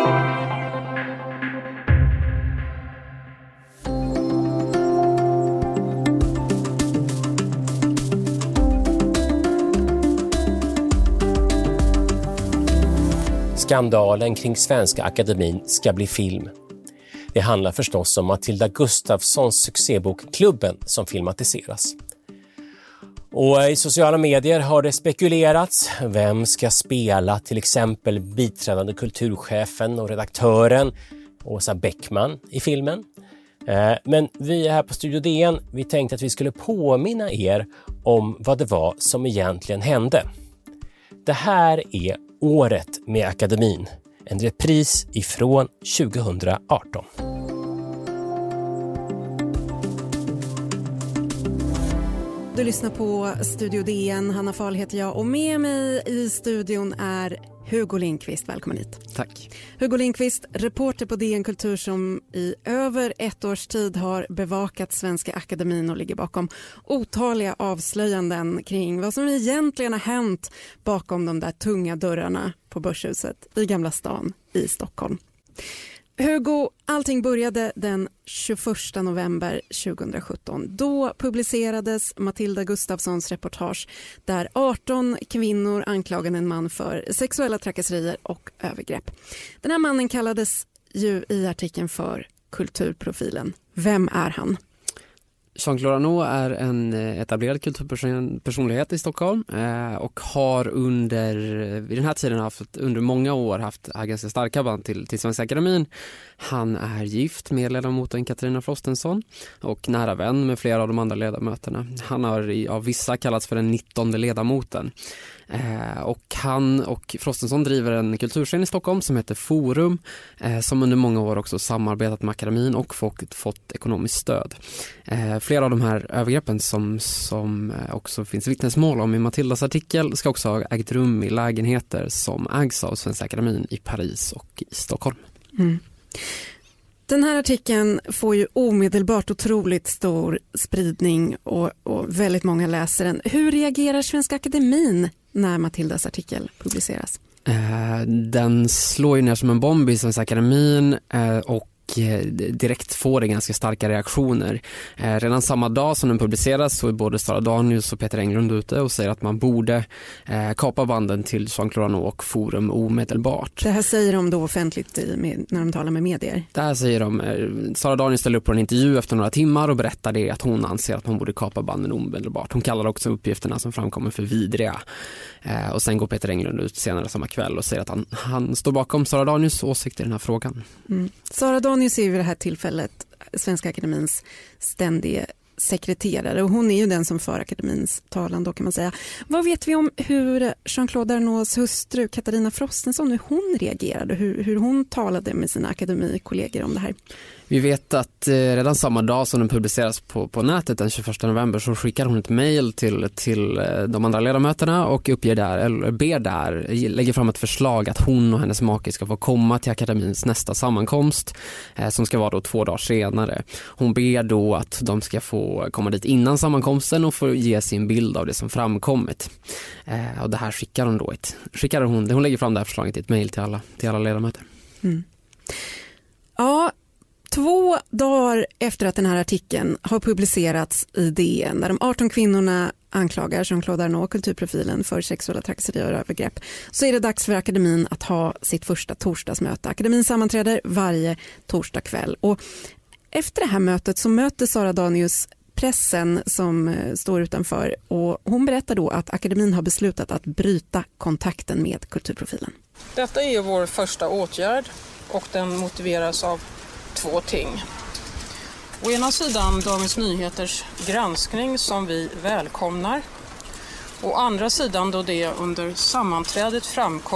Skandalen kring Svenska Akademin ska bli film. Det handlar förstås om Matilda Gustafssons succébok Klubben som filmatiseras. Och i sociala medier har det spekulerats vem ska spela till exempel biträdande kulturchefen och redaktören Åsa Bäckman i filmen. Men vi är här på Studio DN, vi tänkte att vi skulle påminna er om vad det var som egentligen hände. Det här är Året med Akademin, en repris ifrån 2018. Du lyssnar på Studio DN, Hanna Fahl heter jag och med mig i studion är Hugo Lindqvist. Välkommen hit. Tack. Hugo Lindqvist, reporter på DN Kultur som i över 1 års tid har bevakat Svenska Akademin och ligger bakom otaliga avslöjanden kring vad som egentligen har hänt bakom de där tunga dörrarna på Börshuset i Gamla stan i Stockholm. Hugo, allting började den 21 november 2017. Då publicerades Matilda Gustafssons reportage där 18 kvinnor anklagade en man för sexuella trakasserier och övergrepp. Den här mannen kallades ju i artikeln för kulturprofilen. Vem är han? Jean-Claude Arnault är en etablerad kulturpersonlighet i Stockholm och har vid den här tiden under många år haft ganska starka band till Svenska Akademin. Han är gift med ledamoten Katarina Frostenson och nära vän med flera av de andra ledamöterna. Han har av vissa kallats för den 19:e ledamoten. Och han och Frostenson driver en kulturscen i Stockholm som heter Forum som under många år också samarbetat med akademin och fått ekonomiskt stöd. Flera av de här övergreppen som också finns vittnesmål om i Matildas artikel ska också ha ägt rum i lägenheter som ägs av Svenska Akademin i Paris och i Stockholm. Mm. Den här artikeln får ju omedelbart otroligt stor spridning och väldigt många läser den. Hur reagerar Svenska Akademin när Matildas artikel publiceras? Den slår ju ner som en bomb i Svenska Akademin och direkt får det ganska starka reaktioner. Redan samma dag som den publiceras så är både Sara Danius och Peter Englund ute och säger att man borde kapa banden till Jean-Claude Arnault och Forum omedelbart. Det här säger de då offentligt när de talar med medier? Det här säger de. Sara Danius ställer upp på en intervju efter några timmar och berättar det att hon anser att man borde kapa banden omedelbart. Hon kallar också uppgifterna som framkommer för vidriga. Och sen går Peter Englund ut senare samma kväll och säger att han står bakom Sara Danius åsikt i den här frågan. Mm. Sara Danius är vid det här tillfället Svenska Akademins ständiga sekreterare och hon är ju den som för akademins talan då kan man säga. Vad vet vi om hur Jean-Claude Arnaults hustru Katarina Frostenson, hur hon reagerade, hur hon talade med sina akademikollegor om det här? Vi vet att redan samma dag som den publiceras på nätet den 21 november så skickar hon ett mejl till de andra ledamöterna och lägger fram ett förslag att hon och hennes make ska få komma till akademins nästa sammankomst som ska vara då 2 dagar senare. Hon ber då att de ska få komma dit innan sammankomsten och få ge sin bild av det som framkommit. Och det här hon lägger fram det här förslaget i ett mejl till alla ledamöter. Mm. Ja, 2 dagar efter att den här artikeln har publicerats i DN där de 18 kvinnorna anklagar Jean-Claude Arnault, kulturprofilen, för sexuella trakasserier och övergrepp, så är det dags för akademin att ha sitt första torsdagsmöte. Akademin sammanträder varje torsdag kväll och efter det här mötet så möter Sara Danius pressen som står utanför och hon berättar då att akademin har beslutat att bryta kontakten med kulturprofilen. Detta är vår första åtgärd och den motiveras av 2 ting. Å ena sidan Dagens Nyheters granskning som vi välkomnar. Å andra sidan då det under sammanträdet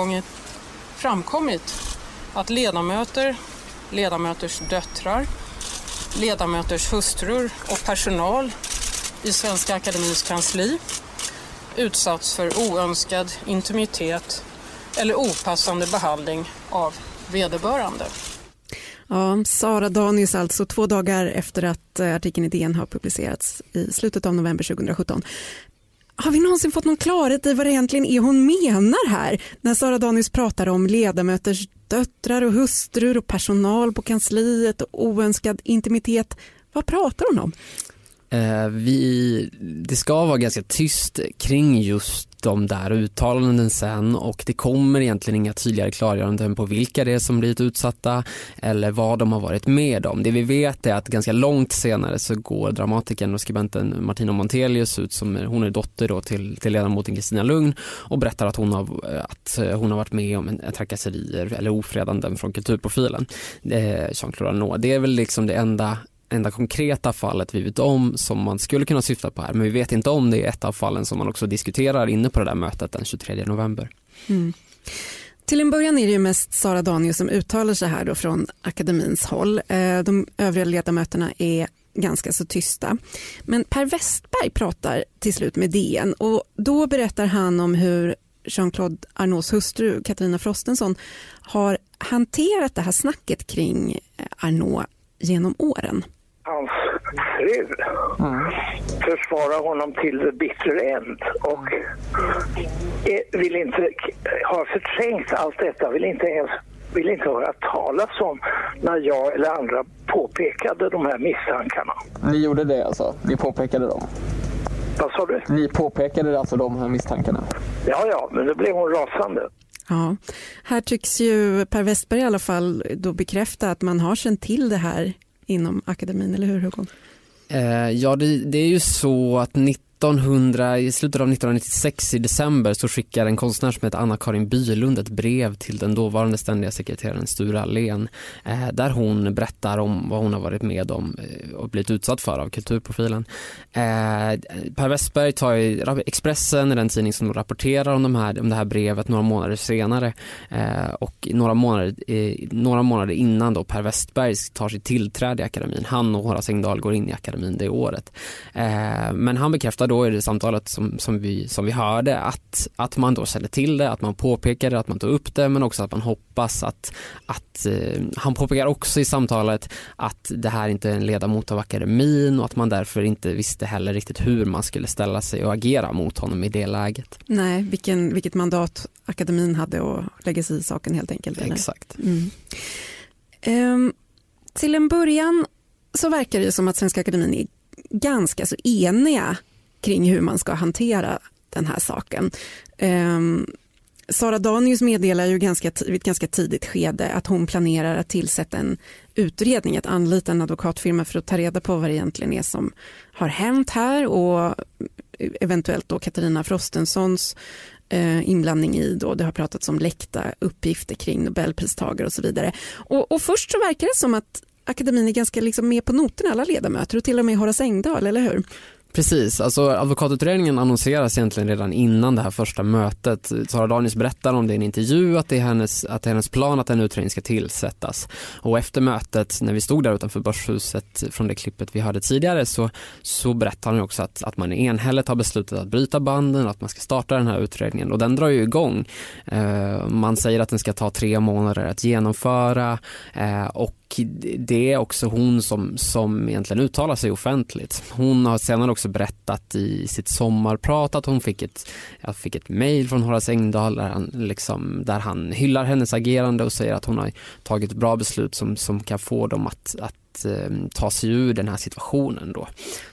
framkommit att ledamöters döttrar, ledamöters hustrur och personal i Svenska Akademins kansli utsatts för oönskad intimitet eller opassande behandling av vederbörande. Ja, Sara Danius alltså 2 dagar efter att artikeln i DN har publicerats i slutet av november 2017. Har vi någonsin fått någon klarhet i vad det egentligen är hon menar här? När Sara Danius pratar om ledamöters döttrar och hustrur och personal på kansliet och oönskad intimitet. Vad pratar hon om? Det ska vara ganska tyst kring just de där uttalanden sen, och det kommer egentligen inga tydligare klargöranden på vilka det är som blivit utsatta eller vad de har varit med om. Det vi vet är att ganska långt senare så går dramatikern och skribenten Martina Montelius ut som hon är dotter då till ledamoten Kristina Lugn och berättar att hon har varit med om en trakasserier eller ofredanden från kulturprofilen Jean-Claude Arnault. Det är väl liksom det enda konkreta fallet vi vet om som man skulle kunna syfta på här, men vi vet inte om det är ett av fallen som man också diskuterar inne på det där mötet den 23 november. Mm. Till en början är det ju mest Sara Danius som uttalar sig här då från akademins håll. De övriga ledamöterna är ganska så tysta. Men Per Westberg pratar till slut med DN och då berättar han om hur Jean-Claude Arnaults hustru Katarina Frostenson har hanterat det här snacket kring Arnault genom åren. Hans fru försvarar honom till the bitter end och vill inte ha förträngt allt detta, vill inte höra talas om när jag eller andra påpekade de här misstankarna. Ni gjorde det alltså? Ni påpekade dem? Vad sa du? Ni påpekade alltså de här misstankarna? Ja, men då blev hon rasande. Ja, här tycks ju Per Westberg i alla fall då bekräfta att man har känt till det här inom akademin, eller hur Hugo? Ja, det är ju så att i slutet av 1996 i december så skickar en konstnär som heter Anna-Karin Bylund ett brev till den dåvarande ständiga sekreteraren Sture Allén där hon berättar om vad hon har varit med om och blivit utsatt för av kulturprofilen. Per Westberg tar ju Expressen, den tidning som rapporterar om det här brevet några månader senare och några månader innan då Per Westberg tar sitt tillträde i akademin. Han och Horace Engdahl går in i akademin det året. Men han bekräftar då i det samtalet som vi hörde att man då kände till det, att man påpekade, att man tog upp det, men också att man hoppas att han påpekar också i samtalet att det här inte är en ledamot av akademin och att man därför inte visste heller riktigt hur man skulle ställa sig och agera mot honom i det läget. Nej, vilket mandat akademin hade att lägga sig i saken helt enkelt. Eller? Exakt. Till en början så verkar det som att Svenska akademin är ganska så eniga kring hur man ska hantera den här saken. Sara Danius meddelar ju vid ett ganska tidigt skede att hon planerar att tillsätta en utredning, att anlita en advokatfirma för att ta reda på vad det egentligen är som har hänt här och eventuellt då Katarina Frostensons inblandning i då. Det har pratats om läckta uppgifter kring Nobelpristagare och så vidare. Och först så verkar det som att akademin är ganska liksom med på noterna, alla ledamöter och till och med Horace Engdahl, eller hur? Precis, alltså advokatutredningen annonseras egentligen redan innan det här första mötet. Sara Danius berättar om det i en intervju att det är hennes plan att en utredning ska tillsättas. Och efter mötet, när vi stod där utanför Börshuset från det klippet vi hörde tidigare, så berättar hon också att man enhälligt har beslutat att bryta banden och att man ska starta den här utredningen. Och den drar ju igång. Man säger att den ska ta 3 månader att genomföra och det är också hon som egentligen uttalar sig offentligt. Hon har senare också berättat i sitt sommarprat att hon fick ett mejl från Horace Engdahl där han hyllar hennes agerande och säger att hon har tagit ett bra beslut som kan få dem att ta sig ur den här situationen då.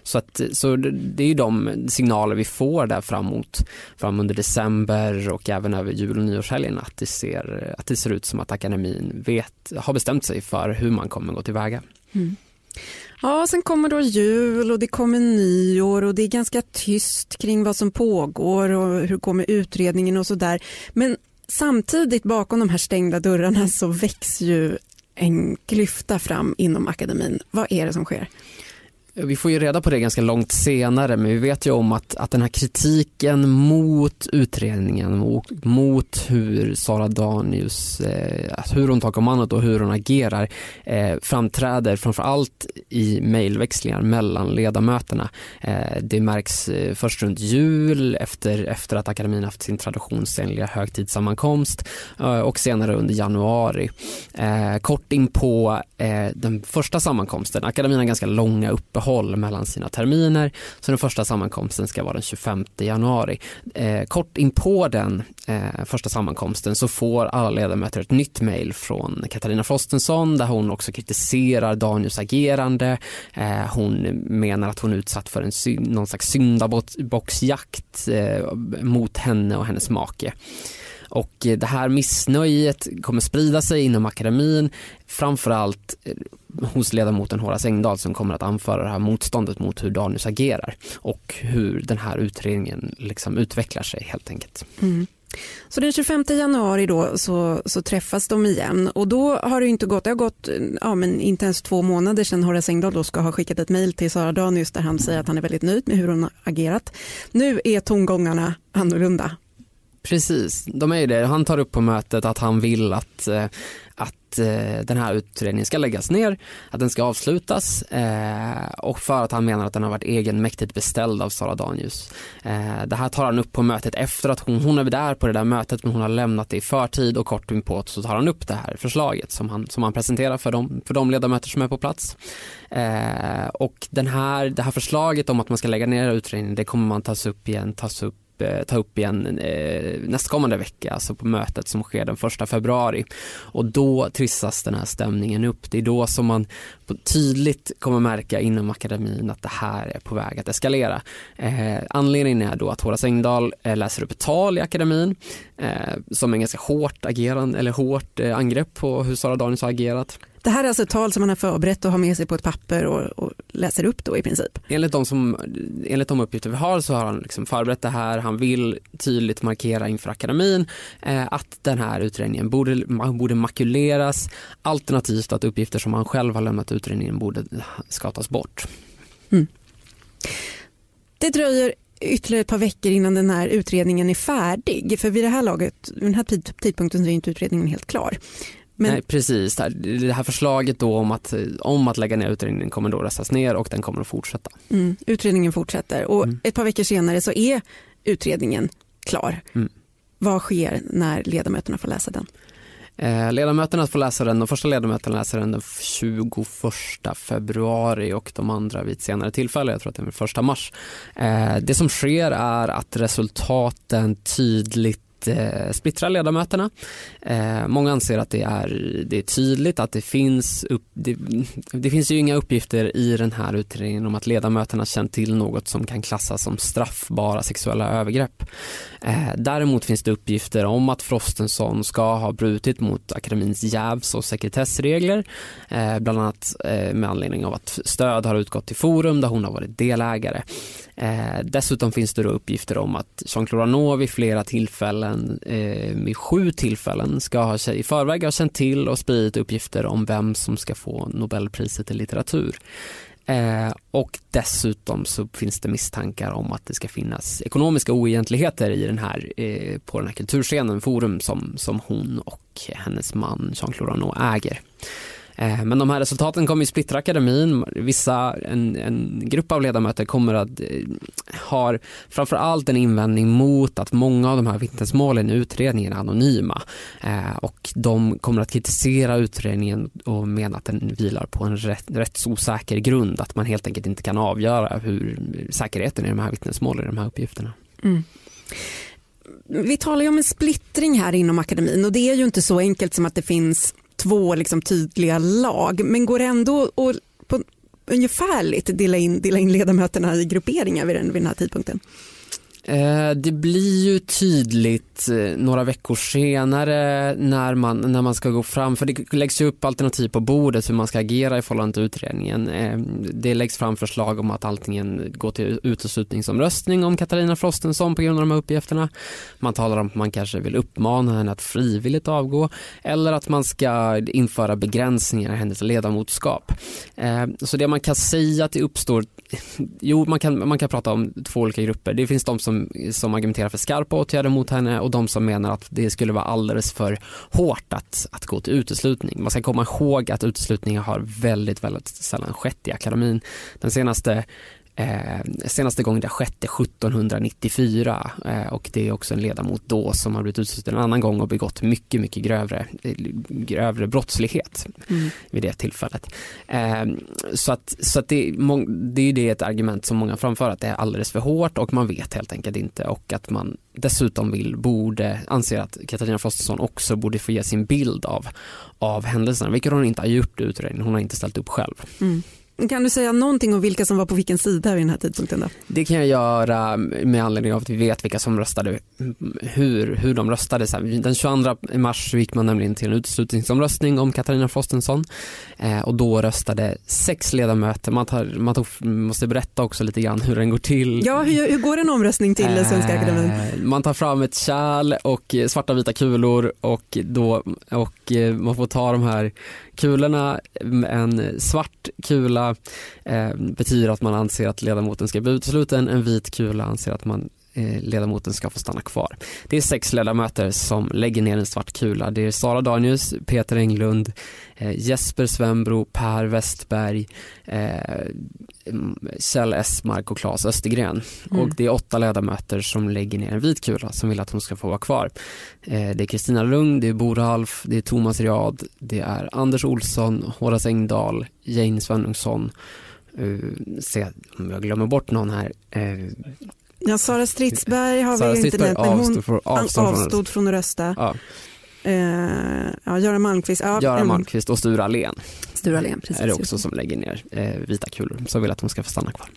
Så det är ju de signaler vi får där fram under december och även över jul- och nyårshelgen att det ser ut som att akademin har bestämt sig för hur man kommer gå tillväga. Mm. Ja, sen kommer då jul och det kommer nyår och det är ganska tyst kring vad som pågår och hur kommer utredningen och så där. Men samtidigt bakom de här stängda dörrarna så växer ju en klyfta fram inom akademin. Vad är det som sker? Vi får ju reda på det ganska långt senare, men vi vet ju om att den här kritiken mot utredningen, mot hur Sara Danius, hur hon tar kommandot och hur hon agerar, framträder framförallt i mejlväxlingar mellan ledamöterna. Det märks först runt jul efter att akademin haft sin traditionsenliga högtidssammankomst och senare under januari. Kort in på den första sammankomsten. Akademin har ganska långa uppehåll uppehåll mellan sina terminer, så den första sammankomsten ska vara den 25 januari. Kort in på den första sammankomsten så får alla ledamöter ett nytt mejl från Katarina Frostenson där hon också kritiserar Danius agerande. Hon menar att hon är utsatt för någon slags syndabocksjakt mot henne och hennes make. Och det här missnöjet kommer sprida sig inom akademin, framförallt hos ledamoten Horace Engdahl som kommer att anföra det här motståndet mot hur Danius agerar och hur den här utredningen liksom utvecklar sig helt enkelt. Mm. Så den 25 januari då så träffas de igen, och då har det inte gått, men inte ens 2 månader sedan Horace Engdahl då ska ha skickat ett mejl till Sara Danius där han säger att han är väldigt nöjd med hur hon har agerat. Nu är tongångarna annorlunda. Precis, de är ju det. Han tar upp på mötet att han vill att den här utredningen ska läggas ner, att den ska avslutas, och för att han menar att den har varit egenmäktigt beställd av Sara Danius. Det här tar han upp på mötet efter att hon är där på det där mötet, men hon har lämnat det i förtid, och kort inpå så tar han upp det här förslaget som han presenterar för de ledamöter som är på plats. Och det här förslaget om att man ska lägga ner utredningen, det kommer man ta upp igen nästkommande vecka, alltså på mötet som sker den 1 februari, och då trissas den här stämningen upp. Det är då som man tydligt kommer märka inom akademin att det här är på väg att eskalera. Anledningen är då att Horace Engdahl läser upp ett tal i akademin som är ganska hårt angrepp på hur Sara Danius har agerat. Det här är alltså ett tal som man har förberett och har med sig på ett papper och läser upp då i princip. Enligt de uppgifter vi har så har han liksom förberett det här. Han vill tydligt markera inför akademin att den här utredningen borde makuleras, alternativt att uppgifter som han själv har lämnat utredningen borde skatas bort. Mm. Det dröjer ytterligare ett par veckor innan den här utredningen är färdig. För vid det här laget, vid den här tidpunkten, är inte utredningen helt klar. Nej, precis. Det här förslaget då om att lägga ner utredningen kommer då röstas ner, och den kommer att fortsätta. Utredningen fortsätter, och ett par veckor senare så är utredningen klar. Vad sker när ledamöterna får läsa den? Ledamöterna får läsa den. De första ledamöterna läser den 21 februari och de andra vid ett senare tillfälle, jag tror att det är 1 mars. Det som sker är att resultaten tydligt splittrar ledamöterna. Många anser att det är tydligt att det finns ju inga uppgifter i den här utredningen om att ledamöterna känt till något som kan klassas som straffbara sexuella övergrepp. Däremot finns det uppgifter om att Frostenson ska ha brutit mot akademins jävs- och sekretessregler, bland annat med anledning av att stöd har utgått till forum där hon har varit delägare. Dessutom finns det då uppgifter om att Jean-Claude Arnault vid flera tillfällen, med 7 tillfällen, ska ha i förväg ha känt till och spridit uppgifter om vem som ska få Nobelpriset i litteratur. Och dessutom så finns det misstankar om att det ska finnas ekonomiska oegentligheter i på den här kulturscenen forum som hon och hennes man Jean-Claude Arnault äger. Men de här resultaten kommer ju splittra akademin. En grupp av ledamöter kommer att ha framförallt en invändning mot att många av de här vittnesmålen i utredningen är anonyma. Och de kommer att kritisera utredningen och mena att den vilar på en rätt osäker grund. Att man helt enkelt inte kan avgöra hur säkerheten i de här vittnesmålen, i de här uppgifterna. Vi talar ju om en splittring här inom akademin, och det är ju inte så enkelt som att det finns 2 liksom tydliga lag, men går ändå att på ungefärligt dela in ledamöterna i grupperingar vid den här tidpunkten? Det blir ju tydligt några veckor senare när man ska gå fram, för det läggs ju upp alternativ på bordet hur man ska agera i förhållande till utredningen. Det läggs fram förslag om att antingen gå till uteslutningsomröstning om Katarina Frostenson på grund av de här uppgifterna. Man talar om att man kanske vill uppmana henne att frivilligt avgå, eller att man ska införa begränsningar i hennes ledamotskap. Så det man kan säga att det uppstår, man kan prata om 2 olika grupper. Det finns de som argumenterar för skarpa åtgärder mot henne, och de som menar att det skulle vara alldeles för hårt att gå till uteslutning. Man ska komma ihåg att uteslutningar har väldigt, väldigt sällan skett i akademin. Den senaste Senaste gången det skedde 1794 och det är också en ledamot då som har blivit utsluten en annan gång och begått mycket, mycket grövre brottslighet vid det tillfället. Så att det är det ett argument som många framför, att det är alldeles för hårt och man vet helt enkelt inte, och att man dessutom anser att Katarina Frostenson också borde få ge sin bild av händelserna, vilket hon inte har gjort i utredningen. Hon har inte ställt upp själv. Kan du säga någonting om vilka som var på vilken sida vid den här tidpunkten då? Det kan jag göra med anledning av att vi vet vilka som röstade, hur de röstade. Den 22 mars gick man nämligen till en utslutningsomröstning om Katarina Frostenson och då röstade 6 ledamöter. Man måste berätta också lite grann hur den går till. Ja, hur går en omröstning till i Svenska Akademin? Man tar fram ett kärl och svarta vita kulor och man får ta de här kulorna. En svart kula betyder att man anser att ledamoten ska bli utesluten. En vit kula anser att ledamoten ska få stanna kvar. Det är 6 ledamöter som lägger ner en svart kula. Det är Sara Danius, Peter Englund, Jesper Svenbro, Per Westberg, Kjell Esmark och Claes Östergren. Och det är 8 ledamöter som lägger ner en vit kula som vill att hon ska få vara kvar. Det är Kristina Lung, det är Boralf, det är Thomas Riad, det är Anders Olsson, Horace Engdahl, Jane Svenungsson. Se om jag glömmer bort någon här. Ja, Sara Stridsberg har vi inte nämnt, men hon avstod från att rösta. Ja. Göran Malmqvist. Göran Malmqvist och Sture Allén. Precis. Är det också som lägger ner vita kulor, som vill att hon ska få stanna kvar.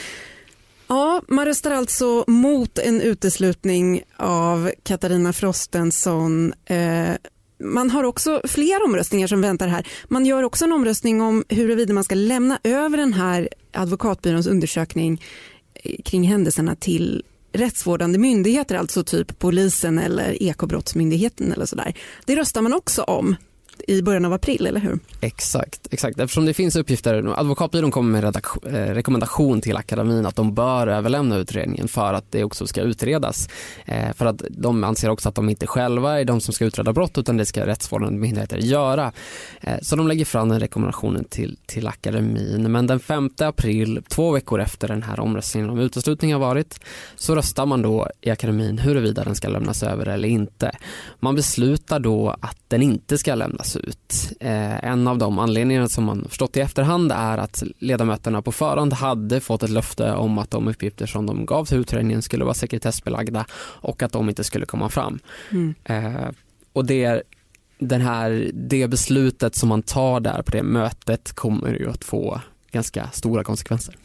Ja, man röstar alltså mot en uteslutning av Katarina Frostenson. Man har också fler omröstningar som väntar här. Man gör också en omröstning om huruvida man ska lämna över den här advokatbyråns undersökning kring händelserna till rättsvårdande myndigheter, alltså typ polisen eller ekobrottsmyndigheten eller sådär. Det röstar man också om i början av april, eller hur? Exakt. Eftersom det finns uppgifter, advokatbyrån kommer med rekommendation till akademin att de bör överlämna utredningen för att det också ska utredas. För att de anser också att de inte själva är de som ska utreda brott, utan det ska rättsvårdande myndigheter göra. Så de lägger fram den rekommendationen till akademin. Men den 5 april, 2 veckor efter den här omröstningen om uteslutning har varit, så röstar man då i akademin huruvida den ska lämnas över eller inte. Man beslutar då att den inte ska lämnas ut. En av de anledningarna som man förstått i efterhand är att ledamöterna på förhand hade fått ett löfte om att de uppgifter som de gav till utredningen skulle vara sekretessbelagda och att de inte skulle komma fram. Och det beslutet som man tar där på det mötet kommer ju att få ganska stora konsekvenser.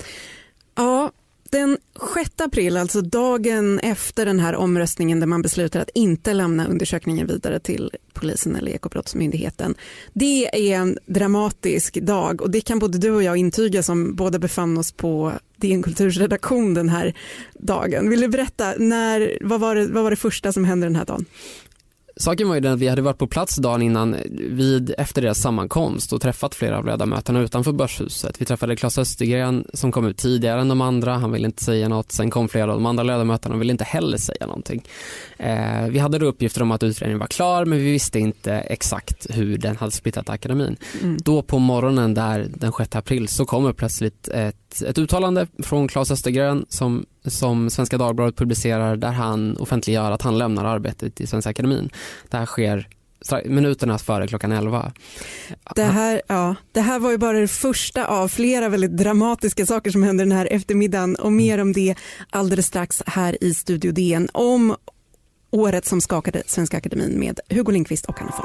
Ja, den 6 april, alltså dagen efter den här omröstningen där man beslutar att inte lämna undersökningen vidare till polisen eller ekobrottsmyndigheten. Det är en dramatisk dag och det kan både du och jag intyga som båda befann oss på DN Kulturs redaktion den här dagen. Vill du berätta, vad var det första som hände den här dagen? Saken var ju den att vi hade varit på plats dagen innan efter deras sammankomst och träffat flera av ledamöterna utanför Börshuset. Vi träffade Claes Östergren som kom ut tidigare än de andra. Han ville inte säga något. Sen kom flera av de andra ledamöterna och ville inte heller säga någonting. Vi hade då uppgifter om att utredningen var klar, men vi visste inte exakt hur den hade splittat akademin. Då på morgonen där den 6 april så kommer plötsligt ett uttalande från Claes Östergren som Svenska Dagbladet publicerar, där han offentliggör att han lämnar arbetet i Svenska Akademin. Det här sker minuterna före klockan 11. Det här var ju bara det första av flera väldigt dramatiska saker som händer den här eftermiddagen, och mer om det alldeles strax här i Studio DN om året som skakade Svenska Akademin med Hugo Lindqvist och Anna Folk.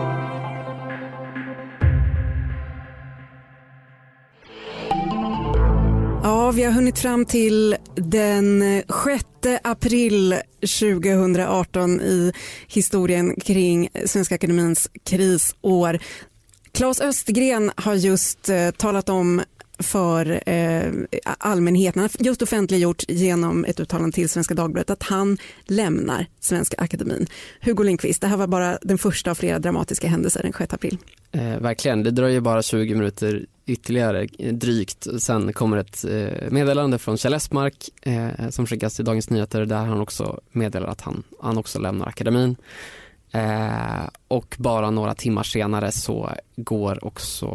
Ja, vi har hunnit fram till den 6 april 2018 i historien kring Svenska Akademins krisår. Claes Östergren har just talat om för allmänheten, han har just offentliggjort genom ett uttalande till Svenska Dagbladet att han lämnar Svenska Akademin. Hugo Lindqvist, det här var bara den första av flera dramatiska händelser den 6 april. Verkligen, det dröjer bara 20 minuter ytterligare drygt. Sen kommer ett meddelande från Kjell Esmark som skickas till Dagens Nyheter, där han också meddelar att han också lämnar akademin. Och bara några timmar senare så går också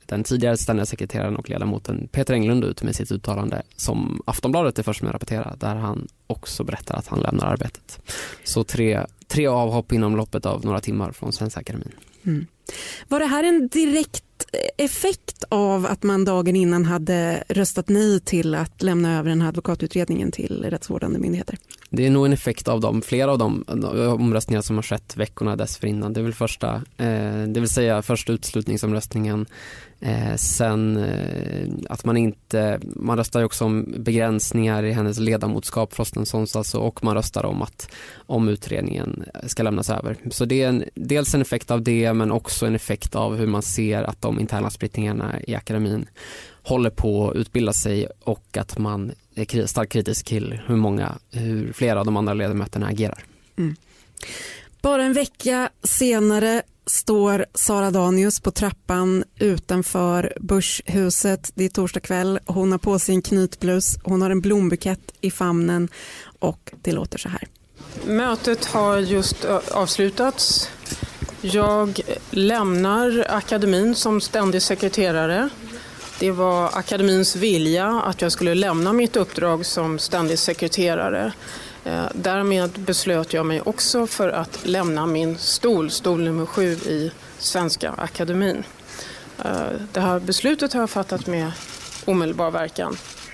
den tidigare ständiga sekreteraren och ledamoten Peter Englund ut med sitt uttalande som Aftonbladet är först med att rapportera, där han också berättar att han lämnar arbetet. Så tre avhopp inom loppet av några timmar från Svenska Akademin. Mm. Var det här en direkt effekt av att man dagen innan hade röstat nej till att lämna över den här advokatutredningen till rättsvårdande myndigheter? Det är nog en effekt av flera av de omröstningar som har skett veckorna dessförinnan. Det är väl säga först utslutningsomröstningen, sen att man röstar ju också om begränsningar i hennes ledamotskap Frostensons alltså, och man röstar om utredningen ska lämnas över. Så det är dels en effekt av det, men också en effekt av hur man ser att de interna splittringarna i akademin håller på att utbilda sig och att man är starkt kritisk till hur flera av de andra ledamöterna agerar. Mm. Bara en vecka senare står Sara Danius på trappan utanför Börshuset. Det är torsdag kväll. Hon har på sig en knytblus. Hon har en blombukett i famnen och det låter så här. Mötet har just avslutats. Jag lämnar akademin som ständig sekreterare. Det var akademins vilja att jag skulle lämna mitt uppdrag som ständig sekreterare. Därmed beslöt jag mig också för att lämna min stol nummer 7 i Svenska Akademin. Det här beslutet har jag fattat med omedelbar verkan.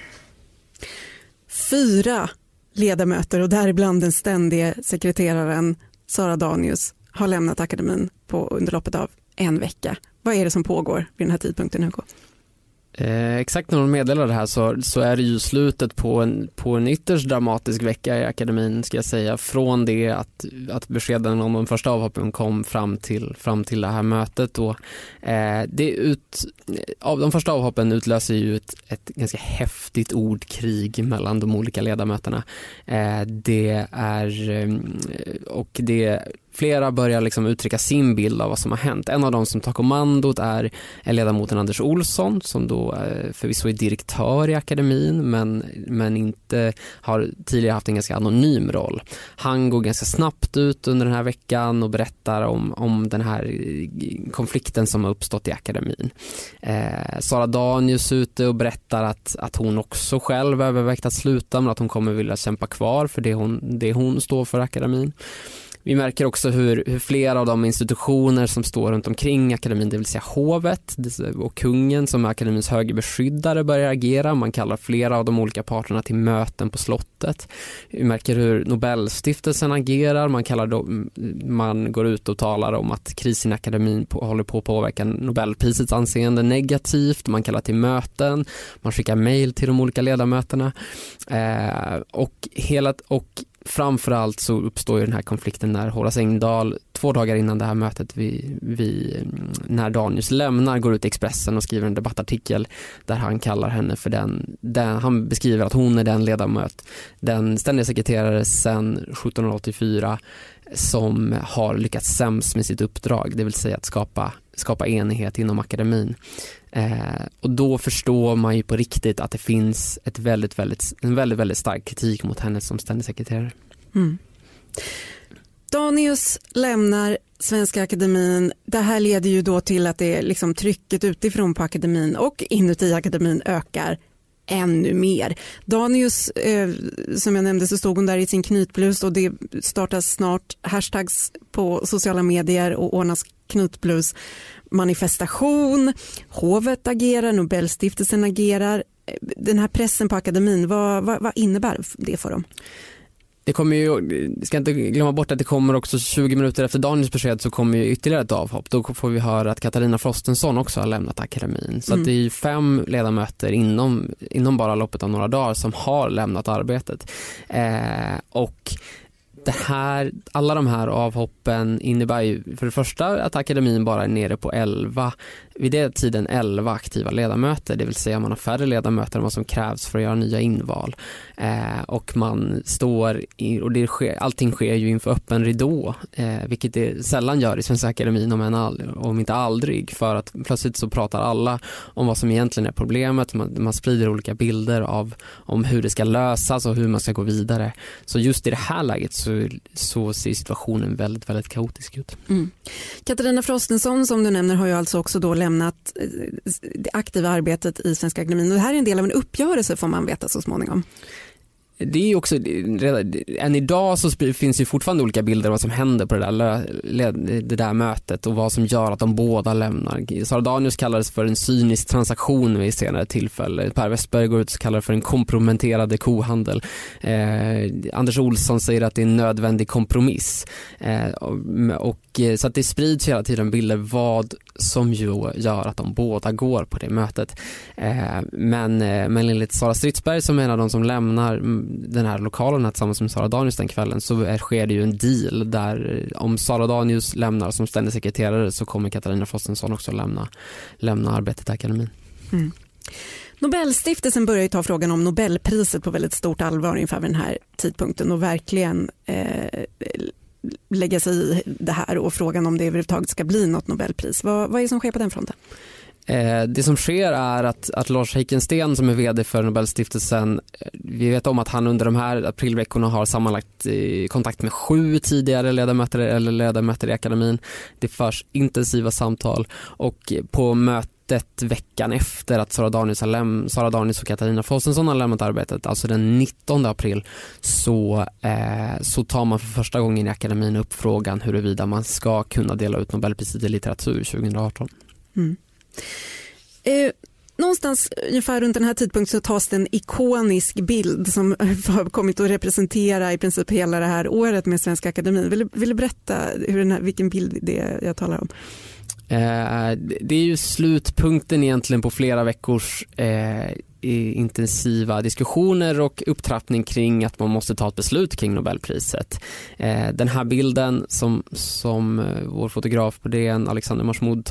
4 ledamöter och däribland den ständige sekreteraren Sara Danius har lämnat akademin under loppet av en vecka. Vad är det som pågår vid den här tidpunkten, Hugo? Exakt när de meddelar det här så är det ju slutet på en ytterst dramatisk vecka i akademin, ska jag säga. Från det att beskeden om de första avhoppen kom fram till det här mötet. Och, av de första avhoppen utlöser ju ett ganska häftigt ordkrig mellan de olika ledamöterna. Flera börjar liksom uttrycka sin bild av vad som har hänt. En av dem som tar kommandot är ledamoten Anders Olsson, som då förvisso är direktör i akademin men inte har tidigare haft en ganska anonym roll. Han går ganska snabbt ut under den här veckan och berättar om den här konflikten som har uppstått i akademin. Sara Danius ute och berättar att hon också själv övervägt att sluta, men att hon kommer vilja kämpa kvar för det hon står för akademin. Vi märker också hur flera av de institutioner som står runt omkring akademin, det vill säga hovet och kungen som är akademins högerbeskyddare, börjar agera. Man kallar flera av de olika parterna till möten på slottet. Vi märker hur Nobelstiftelsen agerar. Man går ut och talar om att krisen i akademin håller på att påverka Nobelprisets anseende negativt. Man kallar till möten. Man skickar mejl till de olika ledamöterna. Och framförallt så uppstår ju den här konflikten när Horace Engdahl 2 dagar innan det här mötet när Danius lämnar, går ut i Expressen och skriver en debattartikel där han kallar henne för han beskriver att hon är den ständiga sekreterare sedan 1784 som har lyckats sämst med sitt uppdrag, det vill säga att skapa enighet inom akademin. Och då förstår man ju på riktigt att det finns en väldigt, väldigt stark kritik mot henne som ständig sekreterare. Mm. Danius lämnar Svenska Akademin. Det här leder ju då till att det liksom trycket utifrån på akademin och inuti akademin ökar ännu mer. Danius, som jag nämnde, så stod hon där i sin knytblus och det startas snart hashtags på sociala medier och ordnas knytblus manifestation. Hovet agerar, Nobelstiftelsen agerar. Den här pressen på akademin, vad innebär det för dem? Det kommer ju, ska inte glömma bort att det kommer också 20 minuter efter Daniels besked så kommer ju ytterligare ett avhopp. Då får vi höra att Katarina Frostenson också har lämnat akademin. Så att det är 5 ledamöter inom bara loppet av några dagar som har lämnat arbetet. Och alla de här avhoppen innebär ju för det första att akademin bara är nere på 11, vid den tiden 11 aktiva ledamöter, det vill säga man har färre ledamöter än vad som krävs för att göra nya inval. Och man står och allting sker ju inför öppen ridå, vilket det sällan gör i Svenska Akademin om inte aldrig, för att plötsligt så pratar alla om vad som egentligen är problemet. Man sprider olika bilder om hur det ska lösas och hur man ska gå vidare. Så just i det här läget så så ser situationen väldigt, väldigt kaotisk ut. Katarina Frostenson, som du nämner, har ju alltså också då lämnat det aktiva arbetet i Svenska Akademin. Och det här är en del av en uppgörelse, får man veta så småningom. Det är också, än idag så finns ju fortfarande olika bilder av vad som händer på det där mötet och vad som gör att de båda lämnar. Sara Danius kallades för en cynisk transaktion vid senare tillfälle. Per Westberg går ut och kallar det för en komprometterade kohandel. Anders Olsson säger att det är en nödvändig kompromiss. Så att det sprids hela tiden bilder vad som ju gör att de båda går på det mötet. Men enligt Sara Stridsberg, som är en av de som lämnar den här lokalen tillsammans med Sara Danius den kvällen, så sker det ju en deal där om Sara Danius lämnar som ständig sekreterare så kommer Katarina Frostenson också lämna arbetet i akademin. Nobelstiftelsen börjar ju ta frågan om Nobelpriset på väldigt stort allvar inför den här tidpunkten och verkligen lägga sig i det här och frågan om det överhuvudtaget ska bli något Nobelpris. Vad är det som sker på den fronten? Det som sker är att Lars Heikensten, som är vd för Nobelstiftelsen, vi vet om att han under de här aprilveckorna har sammanlagt kontakt med 7 tidigare ledamöter i akademin. Det förs intensiva samtal, och på mötet veckan efter att Sara Danius och Katarina Frostenson har lämnat arbetet, alltså den 19 april, så tar man för första gången i akademin upp frågan huruvida man ska kunna dela ut Nobelpriset i litteratur 2018. Någonstans ungefär runt den här tidpunkten så tas det en ikonisk bild som har kommit att representera i princip hela det här året med Svenska Akademin. Vill du berätta vilken bild det är jag talar om? Det är ju slutpunkten egentligen på flera veckors intensiva diskussioner och upptrappning kring att man måste ta ett beslut kring Nobelpriset. Den här bilden som vår fotograf på DN, Alexander Marsmoud,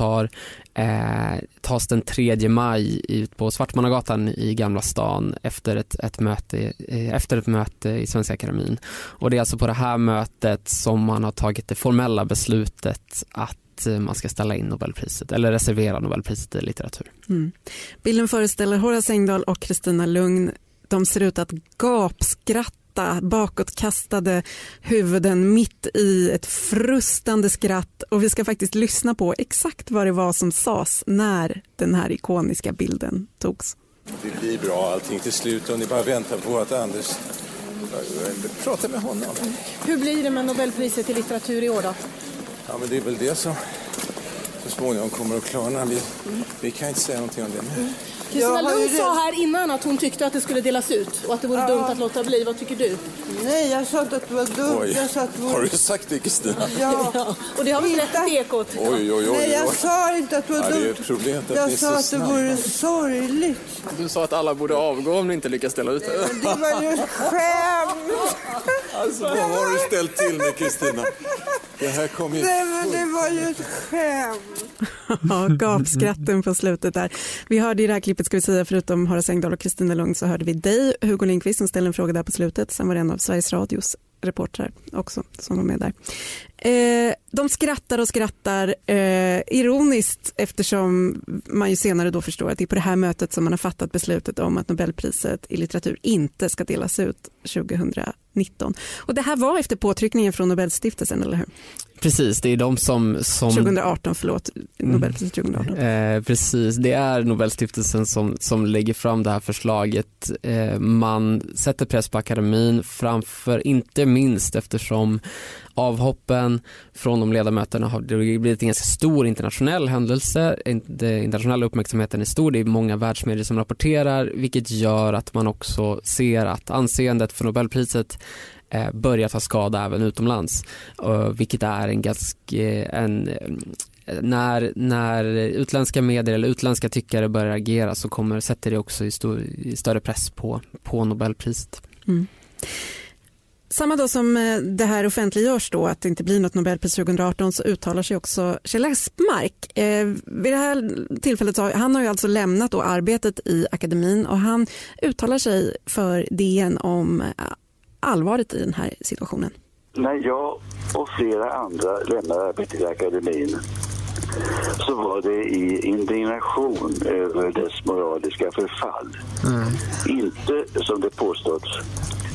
tas den 3 maj ut på Svartmannagatan i Gamla stan efter ett möte i Svenska Akademin. Och det är alltså på det här mötet som man har tagit det formella beslutet att man ska ställa in Nobelpriset eller reservera Nobelpriset i litteratur. Bilden föreställer Horace Engdahl och Kristina Lugn. De ser ut att gapskratta, bakåtkastade huvuden mitt i ett frustande skratt, och vi ska faktiskt lyssna på exakt vad det var som sades när den här ikoniska bilden togs. Det blir bra allting till slut, och ni bara väntar på att Anders pratar med honom. Hur blir det med Nobelpriset i litteratur i år då? Ja, men det är väl det som så småningom kommer att klarna. Vi kan inte säga någonting om det nu. Kristina Lund sa här innan att hon tyckte att det skulle delas ut och att det vore dumt att låta bli. Vad tycker du? Nej, jag sa att det var dumt. Oj. Jag sa att det var... Har du sagt det, Kristina? Ja. Och det har vi rätt i Ekot. Oj. Nej, jag sa inte att det var dumt. Det är ett problem att jag sa att det vore sorgligt. Du sa att alla borde avgå om ni inte lyckas ställa ut det. Det var ju skämt. Alltså, vad har du ställt till med, Kristina? Det här kom ju... Nej, men det var ju ett skämt. Ja, gapskratten på slutet där. Vi hörde i det här klippet, ska vi säga, förutom Horace Engdahl och Kristina Lugn, så hörde vi dig, Hugo Lindqvist, som ställde en fråga där på slutet. Sen var det en av Sveriges Radios reportrar också som var med där. De skrattar och skrattar ironiskt, eftersom man ju senare då förstår att det är på det här mötet som man har fattat beslutet om att Nobelpriset i litteratur inte ska delas ut 2019. Och det här var efter påtryckningen från Nobelstiftelsen, eller hur? Precis, det är de som 2018, förlåt, Nobelpriset 2018. Precis, det är Nobelstiftelsen som lägger fram det här förslaget. Man sätter press på akademin, framför inte minst eftersom avhoppen från de ledamöterna har blivit en ganska stor internationell händelse. Den internationella uppmärksamheten är stor, det är många världsmedier som rapporterar, vilket gör att man också ser att anseendet för Nobelpriset börjar ta skada även utomlands, vilket är när utländska medier eller utländska tyckare börjar agera, så sätter det också i större press på Nobelpriset. Samma dag som det här offentliggörs då, att det inte blir något Nobelpris 2018, så uttalar sig också Kjell Espmark. Vid det här tillfället han har ju alltså lämnat då arbetet i akademin, och han uttalar sig för DN om allvaret i den här situationen. När jag och flera andra lämnade arbetet i akademin så var det i indignation över dess moraliska förfall. Inte, som det påståtts,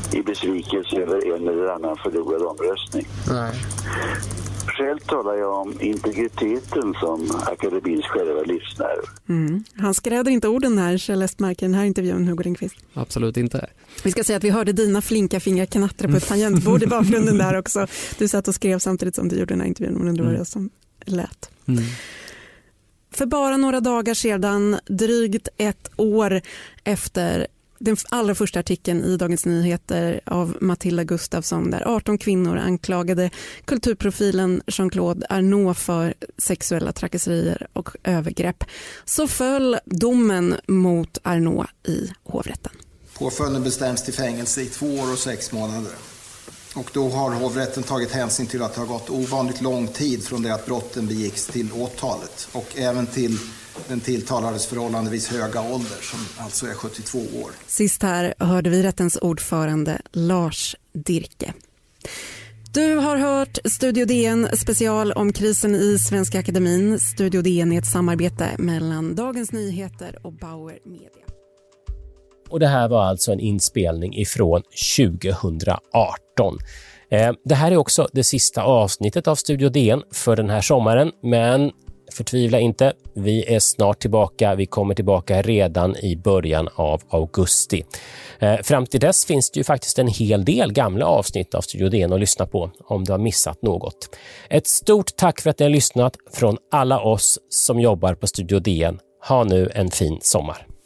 i besvikelse över en eller annan förlorad omröstning. Nej. Själv talar jag om integriteten som akademins själva livsnerv. Han skräder inte orden här, Kjell Estmark, i den här intervjun, Hugo Ringqvist. Absolut inte. Vi ska säga att vi hörde dina flinka fingrar knattra på ett tangentbord i bakgrunden där också. Du satt och skrev samtidigt som du gjorde den här intervjun, men det var jag som lät. För bara några dagar sedan, drygt ett år efter den allra första artikeln i Dagens Nyheter av Matilda Gustafsson, där 18 kvinnor anklagade kulturprofilen Jean-Claude Arnault för sexuella trakasserier och övergrepp, så föll domen mot Arnault i hovrätten. Påföljden bestäms till fängelse i 2 år och 6 månader. Och då har hovrätten tagit hänsyn till att det har gått ovanligt lång tid från det att brotten begicks till åtalet. Och även till den tilltalades förhållandevis höga ålder, som alltså är 72 år. Sist här hörde vi rättens ordförande Lars Dirke. Du har hört Studio DN special om krisen i Svenska Akademin. Studio DN är ett samarbete mellan Dagens Nyheter och Bauer Media. Och det här var alltså en inspelning ifrån 2018. Det här är också det sista avsnittet av Studio DN för den här sommaren, men förtvivla inte, vi är snart tillbaka. Vi kommer tillbaka redan i början av augusti. Fram till dess finns det ju faktiskt en hel del gamla avsnitt av Studio DN att lyssna på om du har missat något. Ett stort tack för att ni har lyssnat från alla oss som jobbar på Studio DN. Ha nu en fin sommar.